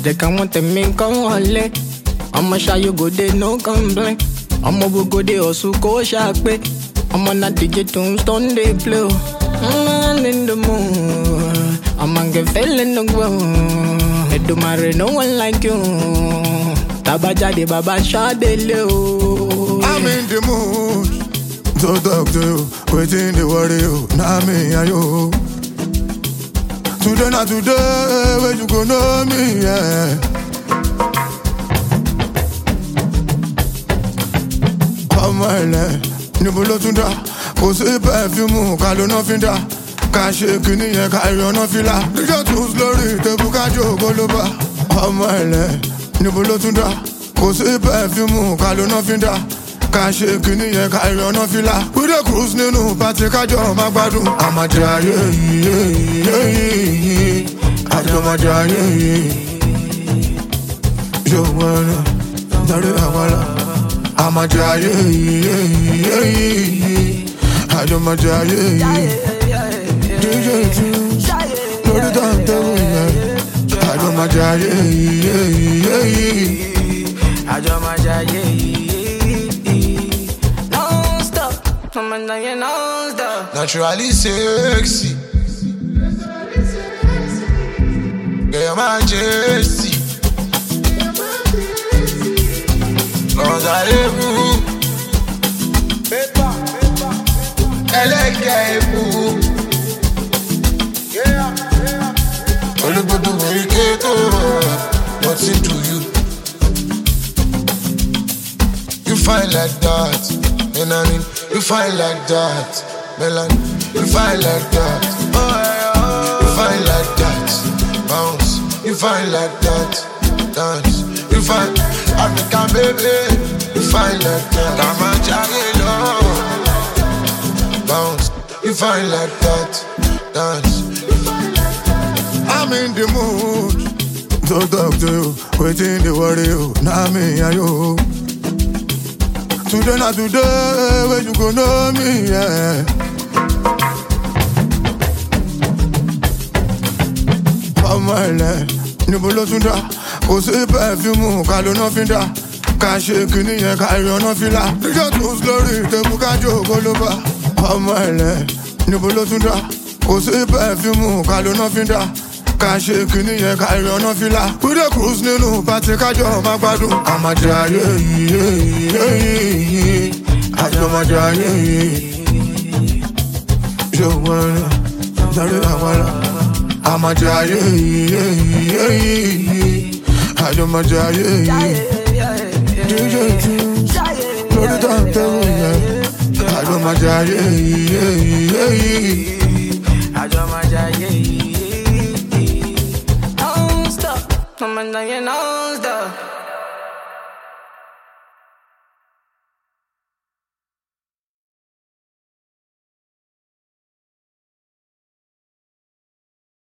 They can't want to make come wale. I'ma show you go there, no complaint. I'ma go there, also go sharp. I'ma not digit tombstone, they play. I'm in the mood. I'ma get feeling the ground. I do marry no one like you. Tabajadi Baba Shade Leo. I'm in the mood to talk to you, waiting to worry you. Now me and you. Today not today, where you gonna know me, yeah. Oh my love, Nibulo Tunda, Kose perfume, Kalo no finda. Kashe kini ye kayo no fila. Lija too slowly, te buka jo goloba. Oh my love, Nibulo Tunda, Kose perfume, Kalo no finda. Kashe kini ye kayo no fila. We dey cruise ninu party kajo magbadu. I'ma try I'ma try Yo wanna Dari awala I'ma try I'ma try DJ Tunes No the time to win I'ma try I'ma try Naturally sexy. Get your majesty. Gonzalez-vous. Elegez-vous. Olubudu Meriketo. What's it to you? You fine like that. You know what I mean? You fine like that, Melan. You fine like that. You fine like that. Bounce. You fine like that. Dance. You fine. African baby. You fine like that. Come on, Jaggy, bounce. You fine like that. Dance. I'm in the mood to talk to you, waiting to worry you. Now me and you. Today not today, where you gonna know me, yeah. Oh my love, Nibulo Tunda, Kose perfume, Kalo no finda. Kashe kini ye kayo no fila. Lija too slowly, te buka jo goloba. Oh my love, Nibulo Tunda, Kose perfume, Kalo no finda. Kashe kini ye kayo no fila. We dey cruise ninu party kajo magbadu. I'ma try I'ma try Yo wanna Dari awala I'ma try I'ma try DJ Tunes No the time to win I'ma try Don't stop, I'm